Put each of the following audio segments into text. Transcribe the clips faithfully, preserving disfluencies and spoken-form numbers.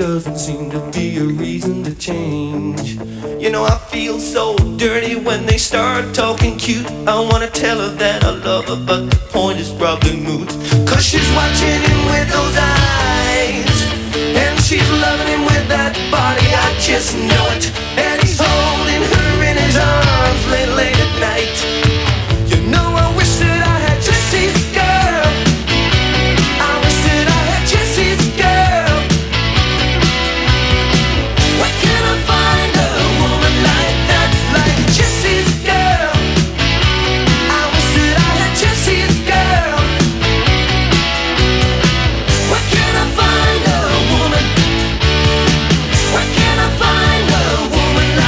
doesn't seem to be a reason to change. You know, I feel so dirty when they start talking cute. I wanna tell her that I love her, but the point is probably moot. Cause she's watching him with those eyes, and she's loving him with that body, I just know it. And he's holding her in his arms late, late at night. You know, I wish that I had Jesse's girl. I wish that I had Jesse's girl. Where can I find a woman like that, like Jesse's girl? I wish that I had Jesse's girl. Where can I find a woman? Where can I find a woman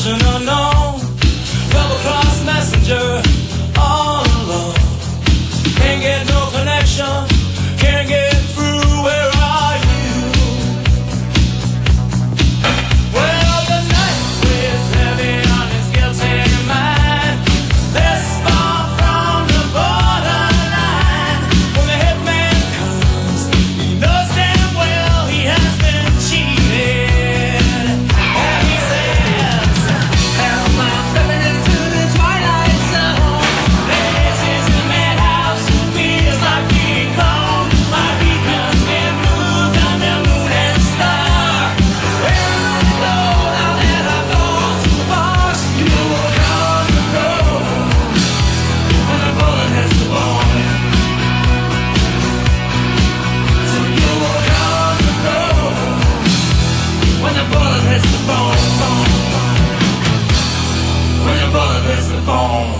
Destination unknown, double-cross messenger, all alone. Can't get no connection, can't get through, where are you? Well, the night weighs heavy on his guilty mind. This far from the borderline. When the hitman comes, he knows damn well he has been cheated. And he says, help, I'm stepping into the twilight zone. This is a madhouse, feels like being gone. My beacon's been moved on the moon and star. Where am I to go now that I've gone too far? You walk on the road when the bullet hits the bone. So you walk on the road when the bullet hits the bone, bone, bone. When the bullet hits the bone.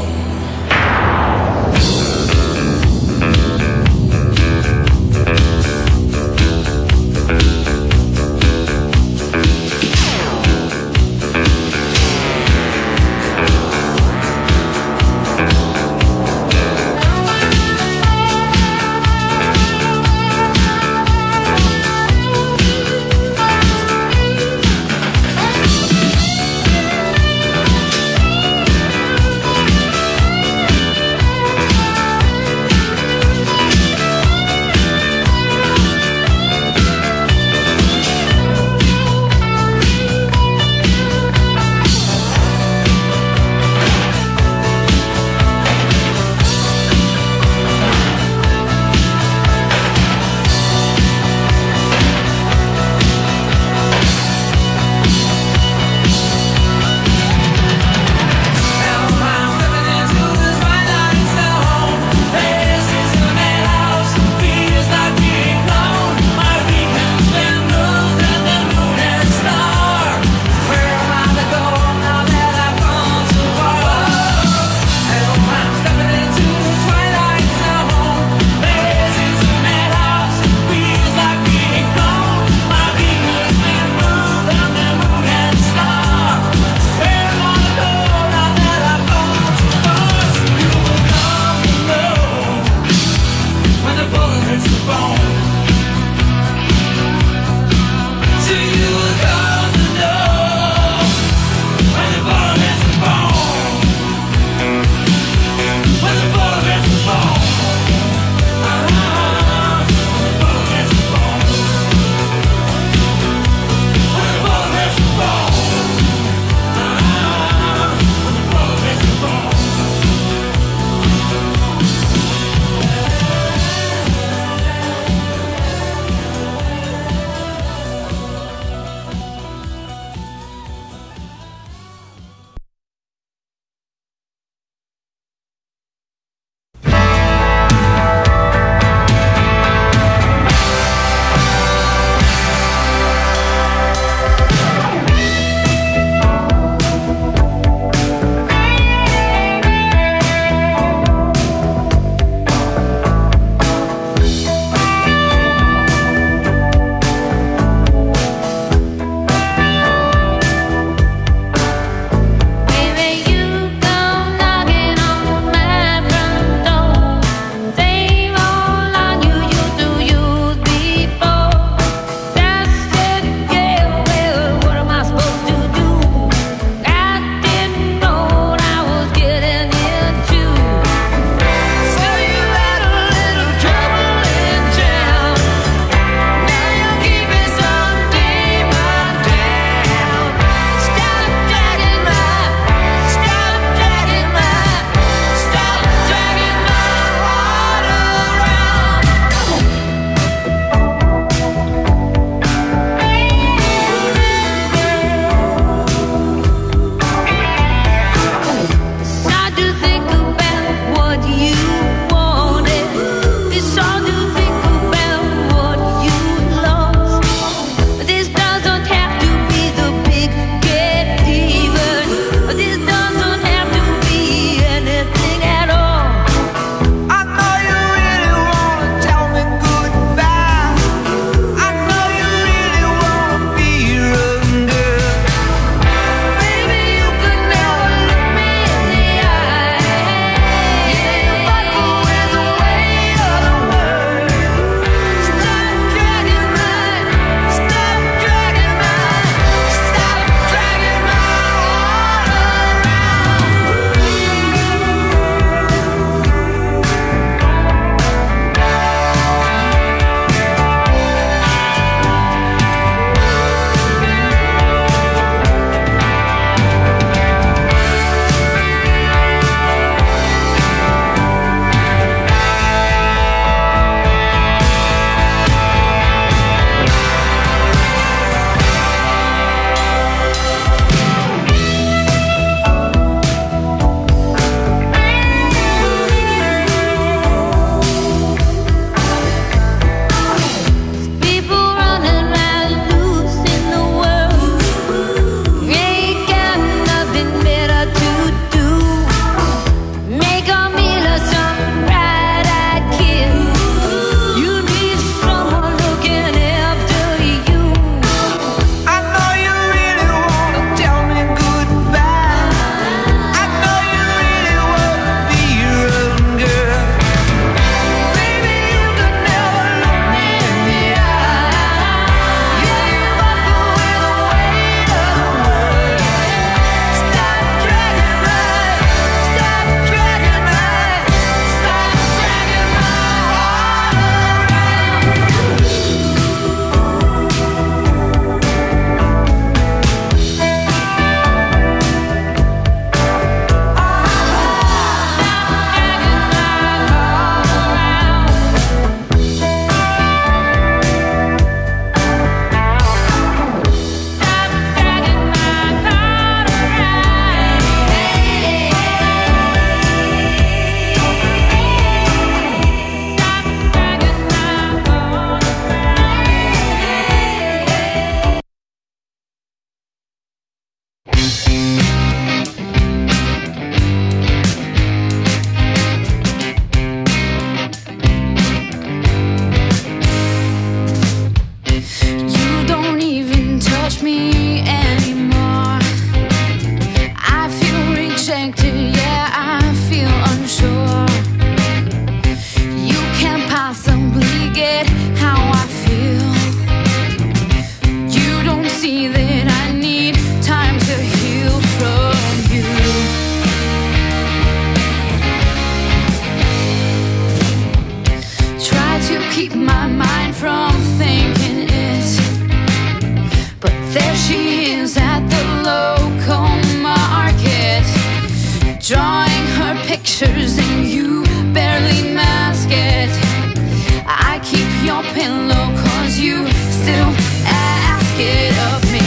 to keep my mind from thinking it. But there she is at the local market, drawing her pictures and you barely mask it. I keep your pillow cause you still ask it of me.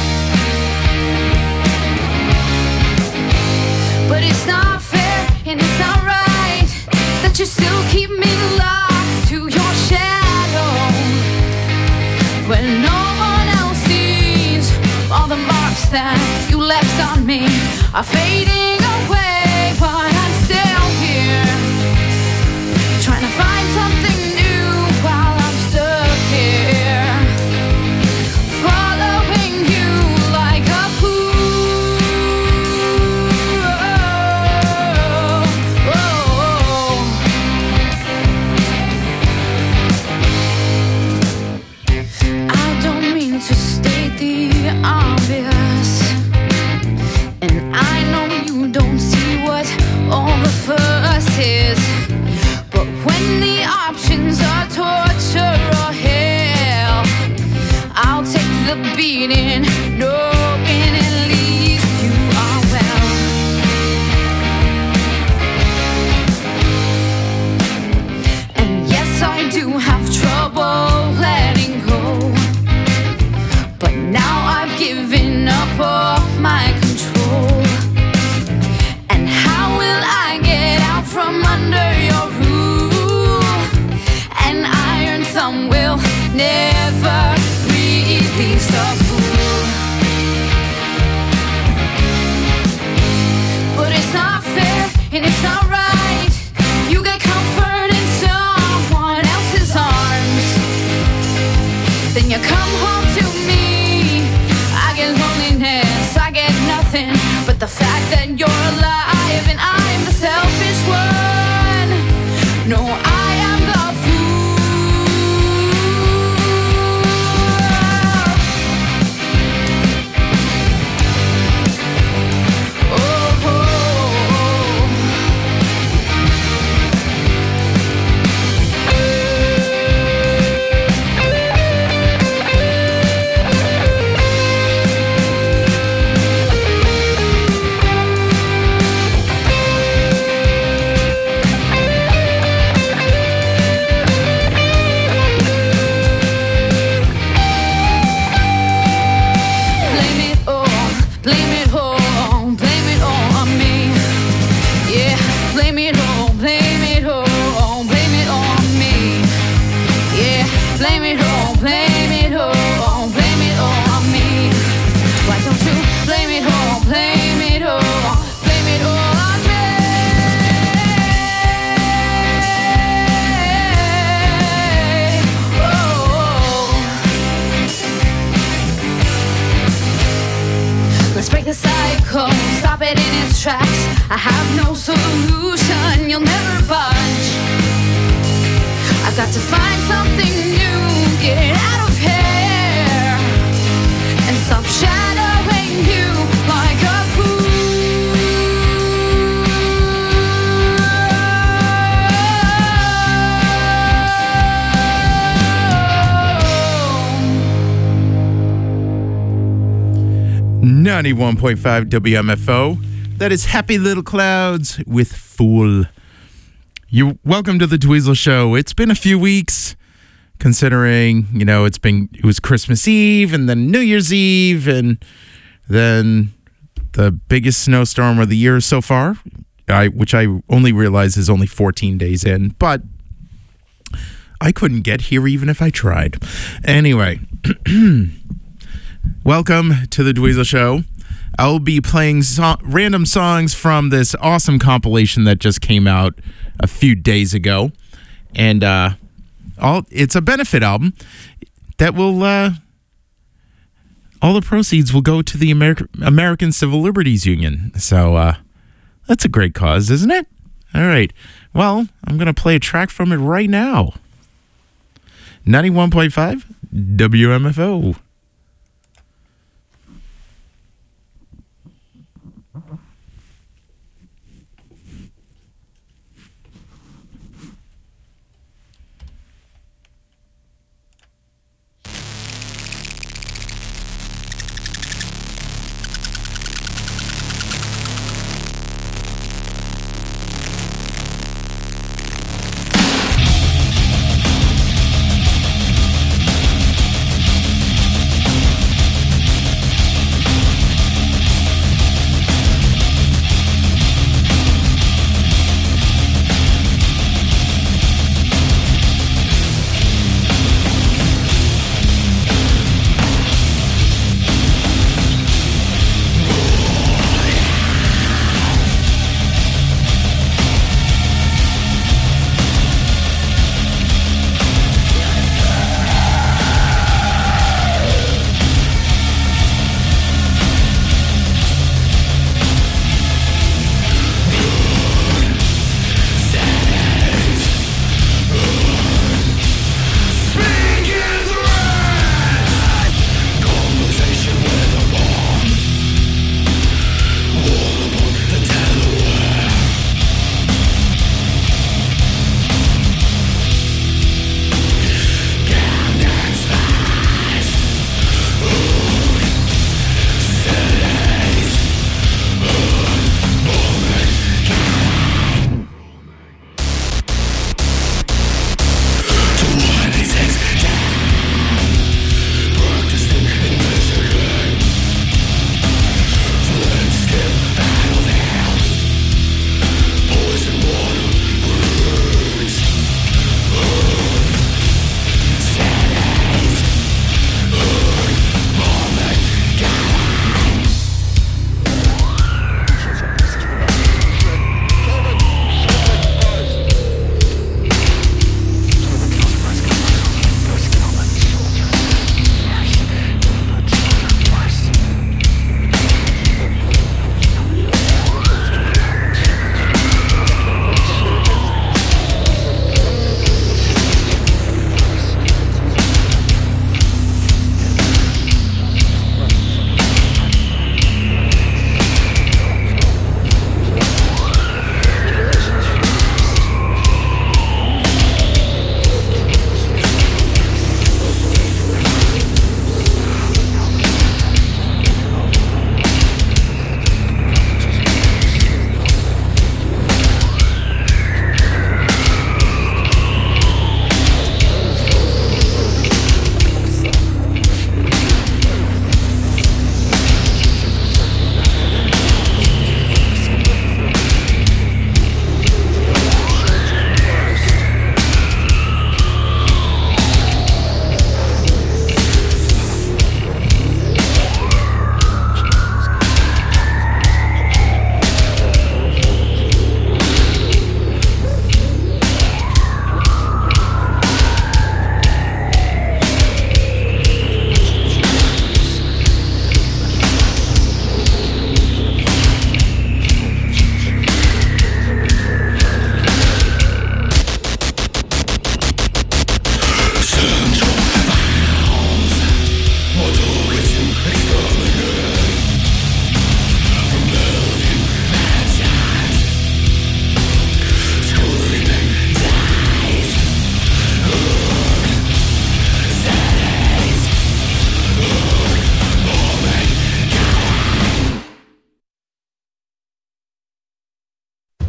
But it's not fair and it's not right that you still keep me locked to your shadow, when no one else sees all the marks that you left on me are fading away. But I'm still here, trying to find something new while I'm stuck here, following you like a fool. Oh, oh, oh. I don't mean to state the obvious, and I know you don't see what all the fuss is. But when the options are torture or hell, I'll take the beating, knowing at least you are well. And yes, I do have trouble letting go, but now I've given up all my control. And how will I get out from under your rule? An iron thumb will never release the fool. But it's not fair and it's not right. You get comfort in someone else's arms, then you come home to me. I get loneliness, I get nothing but the fact that you're alive and I'm the selfish one. No, I am the fool. Oh, oh, stop it in its tracks. I have no solution, you'll never budge. I've got to find something new, get out of here, and stop shadowing you like a fool. ninety-one point five W M F O. That is Happy Little Clouds with Fool. You welcome to the Dweezil Show. It's been a few weeks, considering, you know, it's been it was Christmas Eve and then New Year's Eve and then the biggest snowstorm of the year so far, I which I only realize is only fourteen days in, but I couldn't get here even if I tried. Anyway, welcome to the Dweezil Show. I'll be playing so- random songs from this awesome compilation that just came out a few days ago. And uh, all it's a benefit album that will, uh, all the proceeds will go to the Ameri- American Civil Liberties Union. So uh, that's a great cause, isn't it? All right. Well, I'm going to play a track from it right now. ninety-one point five W M F O.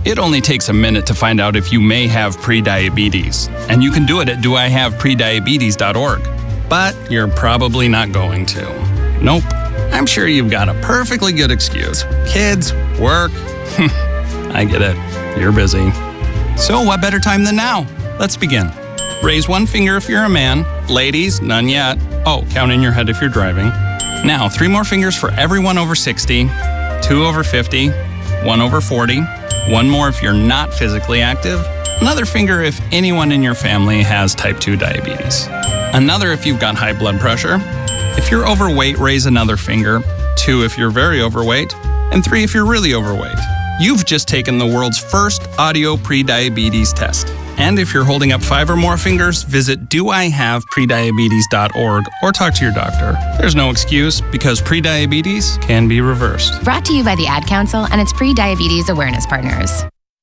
It only takes a minute to find out if you may have prediabetes, and you can do it at do I have prediabetes dot org. But you're probably not going to. Nope. I'm sure you've got a perfectly good excuse. Kids, work. I get it. You're busy. So what better time than now? Let's begin. Raise one finger if you're a man. Ladies, none yet. Oh, count in your head if you're driving. Now, three more fingers for everyone over sixty, two over fifty, one over forty, one more if you're not physically active, another finger if anyone in your family has type two diabetes, another if you've got high blood pressure. If you're overweight, raise another finger, two if you're very overweight, and three if you're really overweight. You've just taken the world's first audio prediabetes test. And if you're holding up five or more fingers, visit do I have prediabetes dot org or talk to your doctor. There's no excuse because prediabetes can be reversed. Brought to you by the Ad Council and its pre-diabetes awareness partners.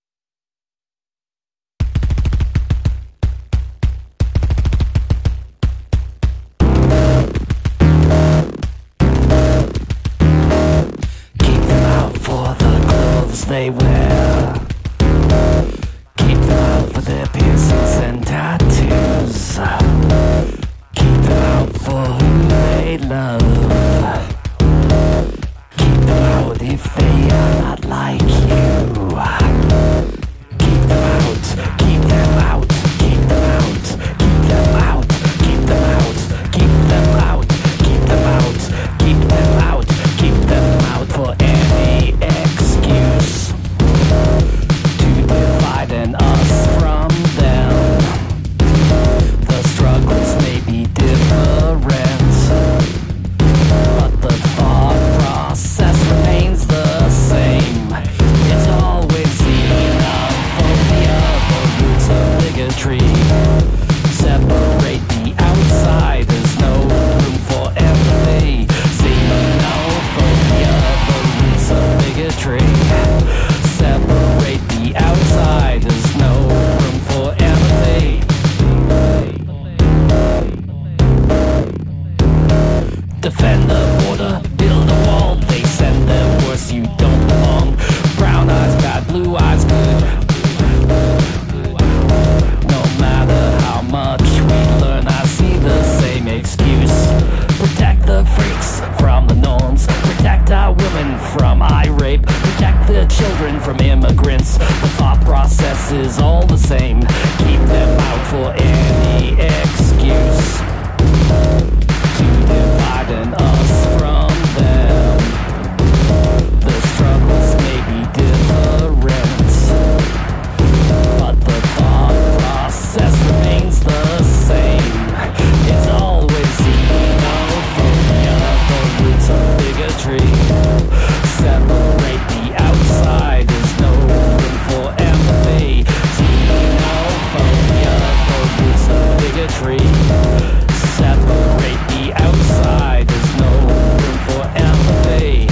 Keep them out for the clothes they wear. Keep them out for their piercings and tattoos. Keep them out for who they love. Keep them out if they are not like you. Keep them out, keep them out, keep them out, keep them out, keep them out, keep them out, keep them out, keep them out, keep them out for any excuse to divide and us from them. The struggles may be different, but the thought process remains the same. It's always xenophobia, the roots of bigotry. Separate the outside, there's no room for empathy. Xenophobia, the roots of bigotry. Separate the outside, there's no room for empathy. Defend the border, build a wall. They send their worst, you don't belong. Brown eyes bad, blue eyes good. No matter how much we learn, I see the same excuse. Protect the freaks from the norms. Protect our women from eye rape. Protect the children from immigrants. The thought process is all the same. Keep them out for any excuse to divide and us from them. The struggles may be different, but the thought process remains the same. It's always xenophobia, the roots of bigotry. Separate the outside, there's no room for empathy. Xenophobia, the roots of bigotry. Separate the outside, there's no room for empathy.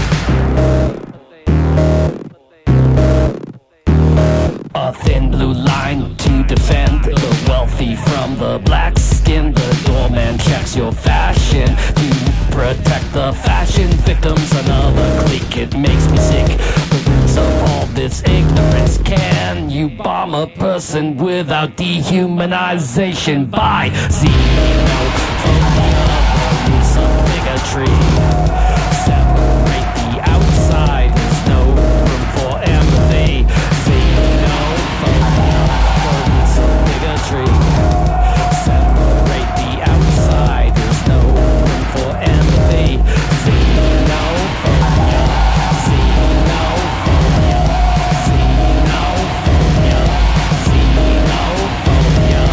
A thin blue line to defend the wealthy from the black skin. The doorman checks your fashion to protect the fashion victims. Another clique, it makes me sick. The roots of all this ignorance. Can you bomb a person without dehumanization? By xenophobia, the roots of bigotry. Separate the outside, there's no room for empathy. Xenophobia, the roots of bigotry. Separate the outside, there's no room for empathy. Xenophobia, xenophobia, xenophobia, xenophobia.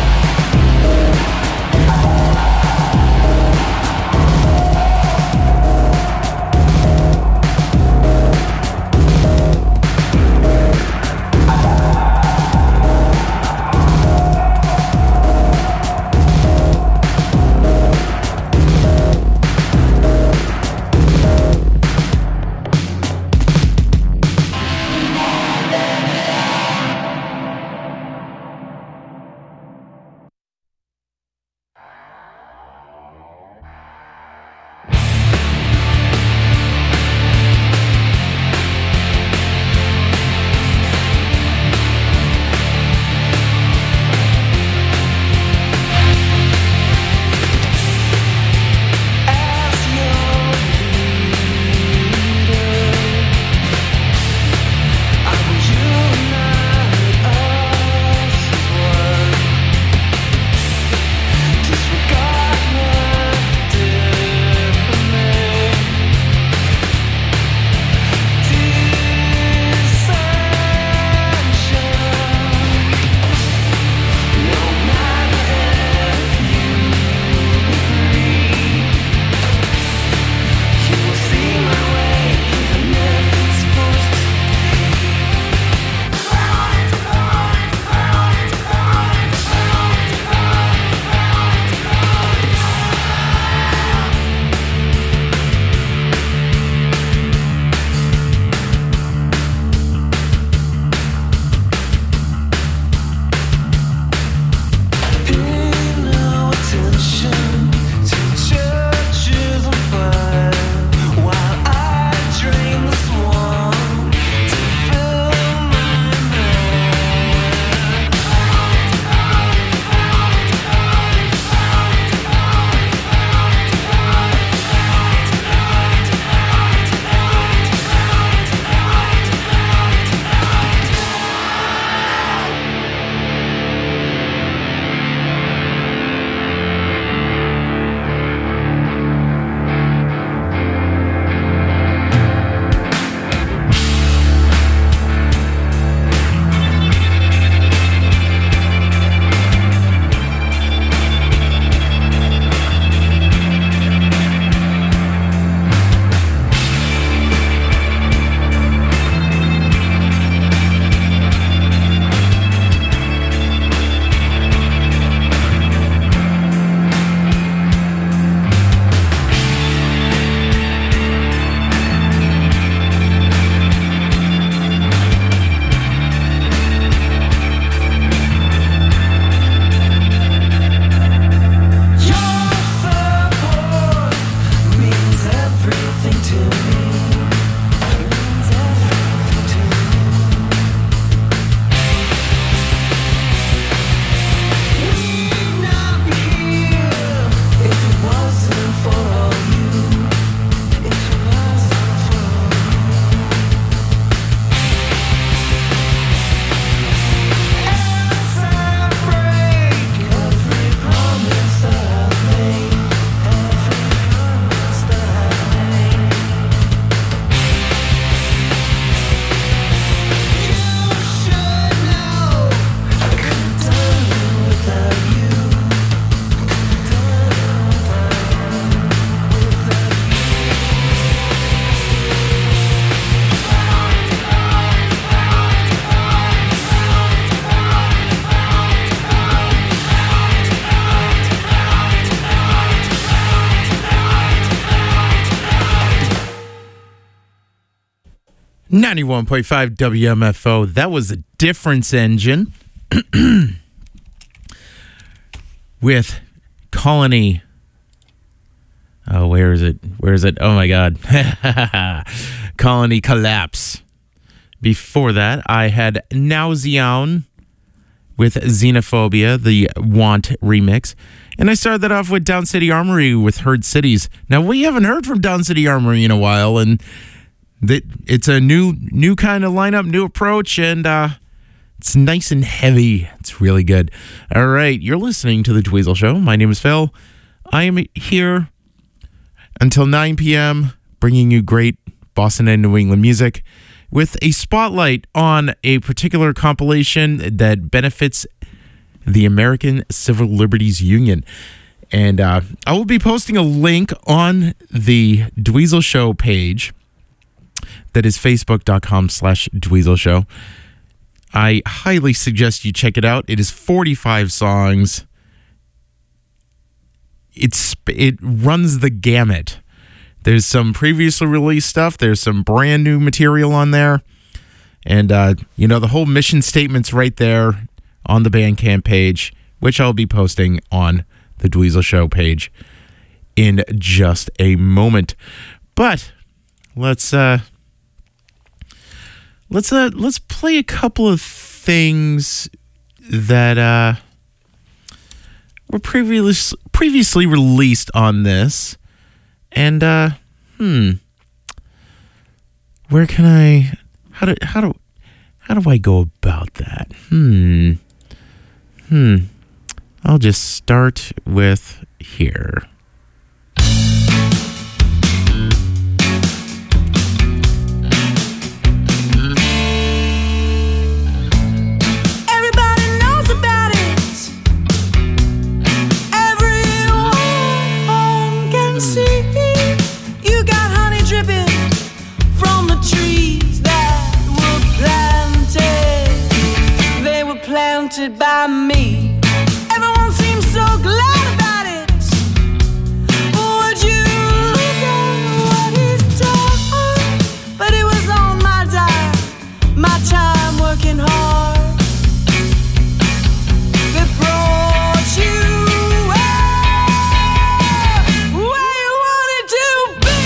ninety-one point five W M F O. That was the Difference Engine with Colony. Oh, where is it? Where is it? Oh, my God. Colony Collapse. Before that, I had Nauseon with Xenophobia, the Want remix. And I started that off with Down City Armory with Herd Cities. Now, we haven't heard from Down City Armory in a while, and that it's a new new kind of lineup, new approach, and uh, it's nice and heavy. It's really good. All right, you're listening to The Dweezil Show. My name is Phil. I am here until nine p.m., bringing you great Boston and New England music with a spotlight on a particular compilation that benefits the American Civil Liberties Union. And uh, I will be posting a link on the Dweezil Show page. That is facebook.com slash Dweezil Show. I highly suggest you check it out. It is forty-five songs. It's it runs the gamut. There's some previously released stuff. There's some brand new material on there. And, uh, you know, the whole mission statement's right there on the Bandcamp page, which I'll be posting on the Dweezil Show page in just a moment. But let's uh, let's uh, let's play a couple of things that uh, were previously previously released on this. And uh, hmm, where can I? How do how do how do I go about that? Hmm, hmm. I'll just start with here. By me, everyone seems so glad about it. Would you look at what he's done? But it was on my dime, my time working hard. That brought you where you wanted to be.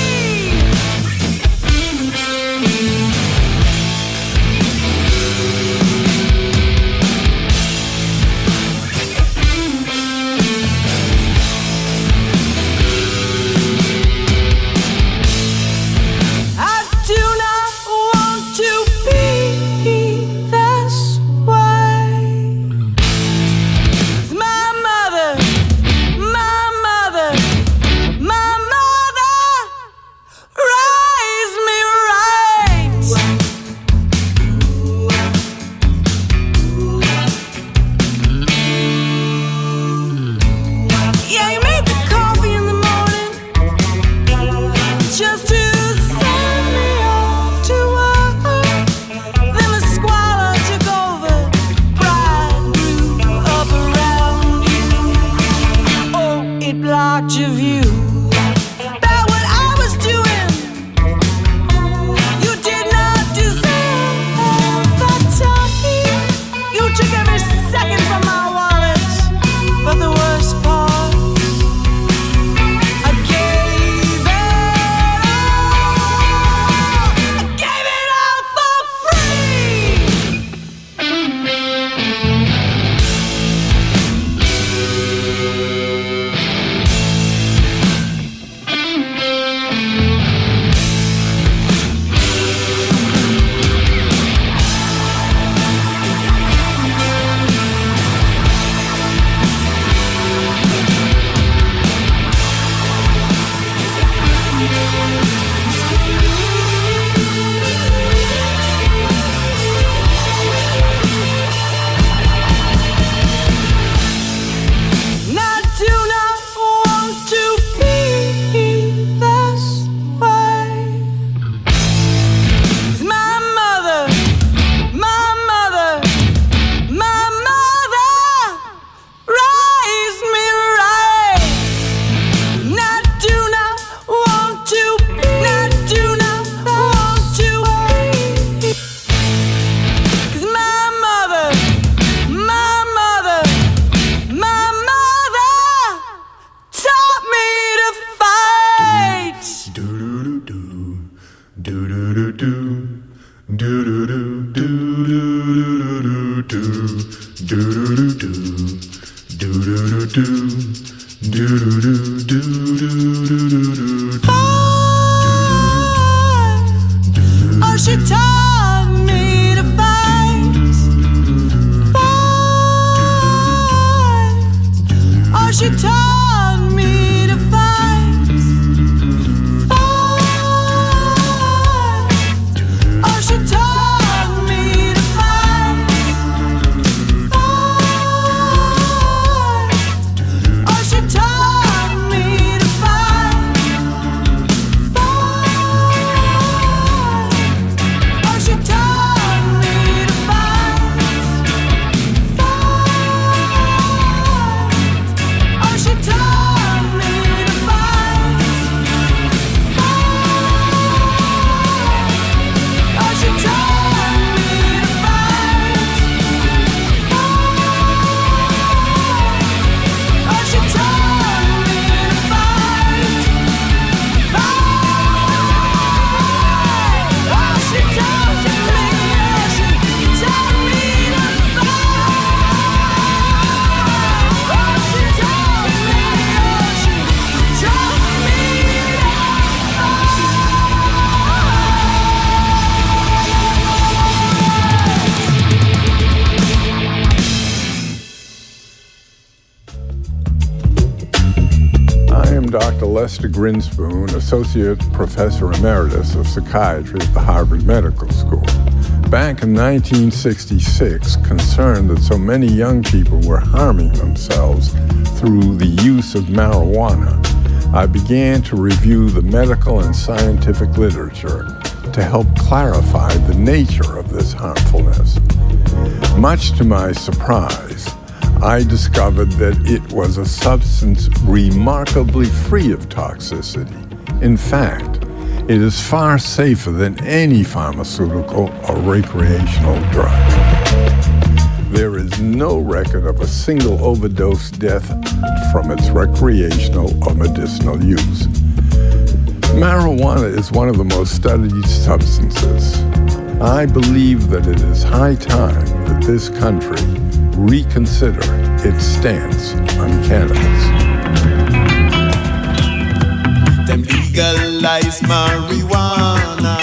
Oh, she taught me to fight, fight. Oh, she taught me to fight, fight. Oh, she taught me to fight, fight. Oh, she taught me to fight, fight. Oh, she taught me to fight, fight. Oh, she taught me to fight, fight. Oh, she taught me to fight, fight. Oh, she taught me to fight, fight. Oh, she taught me, she taught me to fight. Oh, she taught me, she taught me I am Doctor Lester Grinspoon, Associate Professor Emeritus of Psychiatry at the Harvard Medical School. Back in nineteen sixty-six, concerned that so many young people were harming themselves through the use of marijuana, I began to review the medical and scientific literature to help clarify the nature of this harmfulness. Much to my surprise, I discovered that it was a substance remarkably free of toxicity. In fact, it is far safer than any pharmaceutical or recreational drug. There is no record of a single overdose death from its recreational or medicinal use. Marijuana is one of the most studied substances. I believe that it is high time that this country reconsider its stance on cannabis. Them legalize marijuana.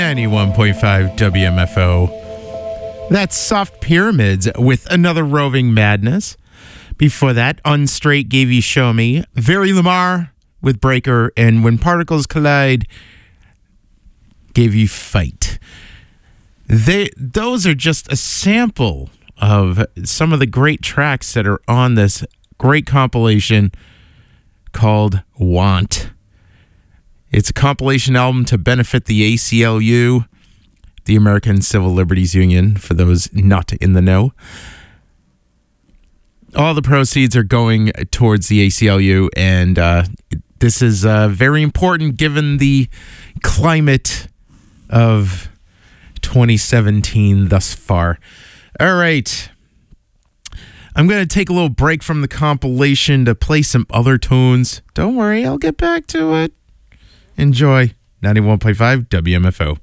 ninety-one point five W M F O. That's Soft Pyramids with Another Roving Madness. Before that, Unstraight gave you Show Me. Very Lamar with Breaker, and When Particles Collide gave you Fight. They those are just a sample of some of the great tracks that are on this great compilation called Want. It's a compilation album to benefit the A C L U, the American Civil Liberties Union, for those not in the know. All the proceeds are going towards the A C L U, and uh, this is uh, very important given the climate of twenty seventeen thus far. All right. I'm going to take a little break from the compilation to play some other tunes. Don't worry, I'll get back to it. Enjoy. ninety-one point five W M F O.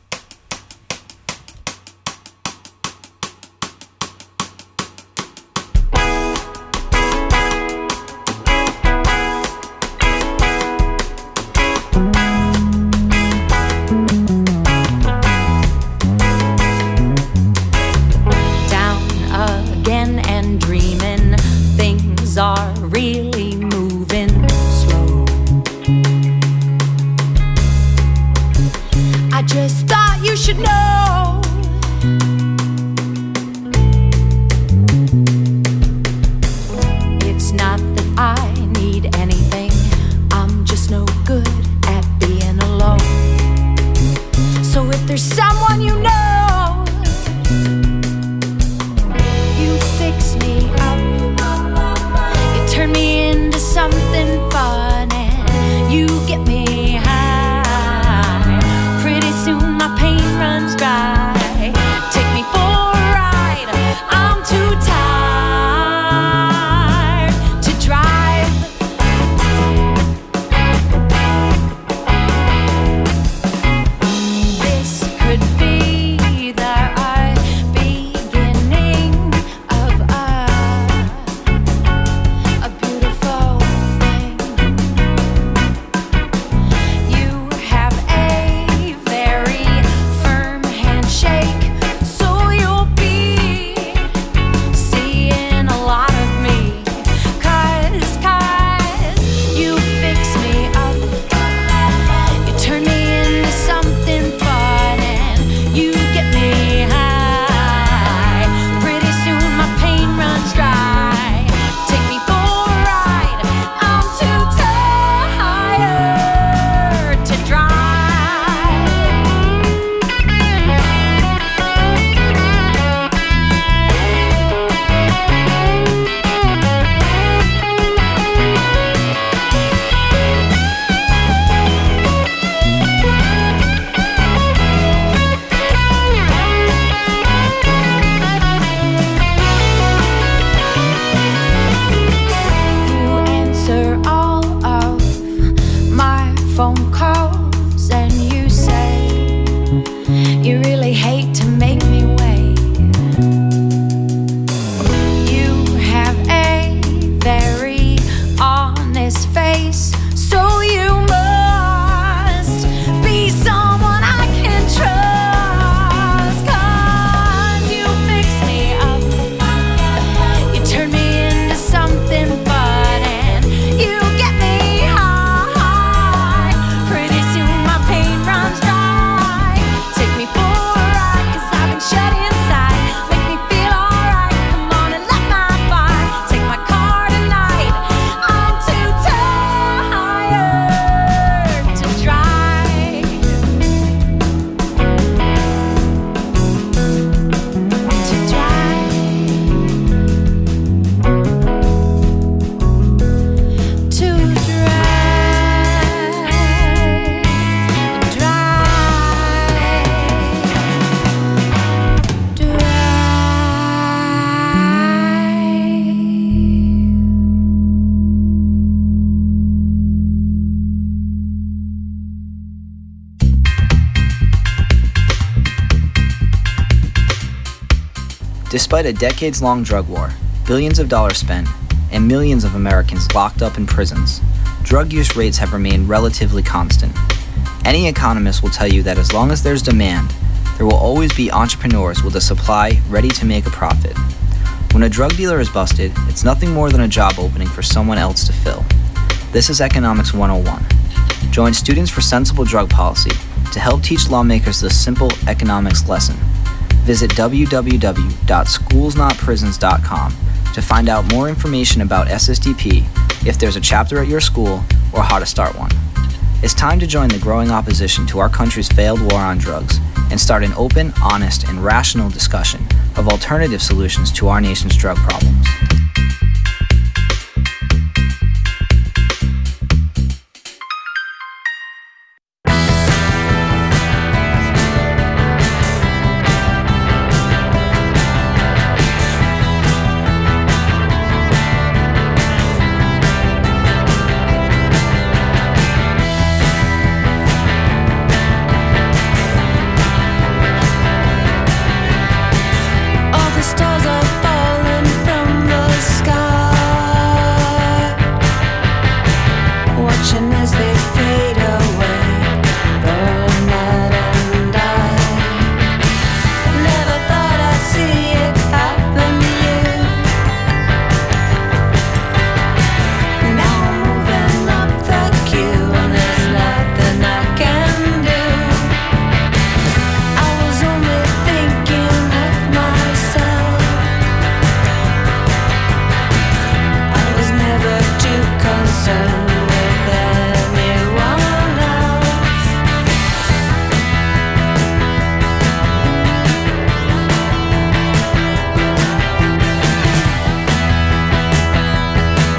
Despite a decades-long drug war, billions of dollars spent, and millions of Americans locked up in prisons, drug use rates have remained relatively constant. Any economist will tell you that as long as there's demand, there will always be entrepreneurs with a supply ready to make a profit. When a drug dealer is busted, it's nothing more than a job opening for someone else to fill. This is Economics one oh one. Join Students for Sensible Drug Policy to help teach lawmakers this simple economics lesson. Visit w w w dot schools not prisons dot com to find out more information about S S D P, if there's a chapter at your school, or how to start one. It's time to join the growing opposition to our country's failed war on drugs and start an open, honest, and rational discussion of alternative solutions to our nation's drug problem.